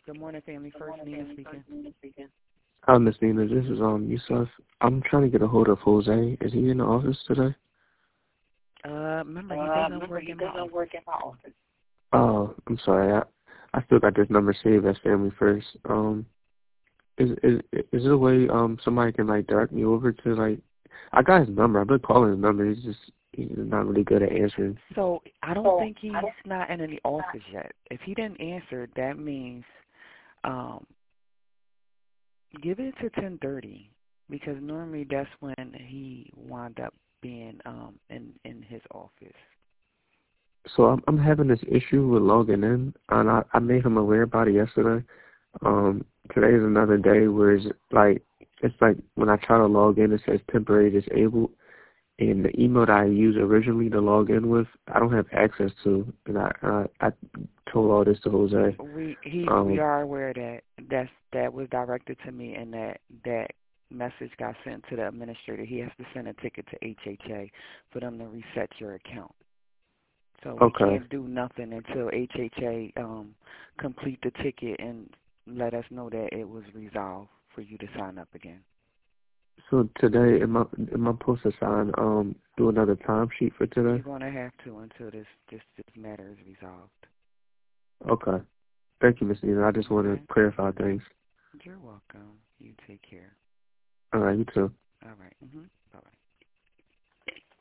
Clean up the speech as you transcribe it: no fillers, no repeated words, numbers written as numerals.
Good morning, Family First. Nina speaking. Hi, Miss Nina. This is Yusuf. I'm trying to get a hold of Jose. Is he in the office today? Remember, he doesn't work in my office. Oh, I'm sorry. I still got this number saved as Family First. Is there a way somebody can like direct me over to like? I got his number. I've been calling his number. He's not really good at answering. So I don't think he's not in the office yet. If he didn't answer, that means give it to 10:30 because normally that's when he wound up being in his office. So I'm having this issue with logging in, and I made him aware about it yesterday. Today is another day where it's like when I try to log in, it says temporary disabled, and the email that I used originally to log in with, I don't have access to, and I told all this to Jose. We are aware that was directed to me, and that message got sent to the administrator. He has to send a ticket to HHA for them to reset your account. So we can't do nothing until HHA complete the ticket and let us know that it was resolved for you to sign up again. So today, am I supposed to sign do another timesheet for today? You're gonna have to until this matter is resolved. Okay. Thank you, Miss Nina. I just want to clarify things. You're welcome. You take care. All right, you too. All right. Bye-bye.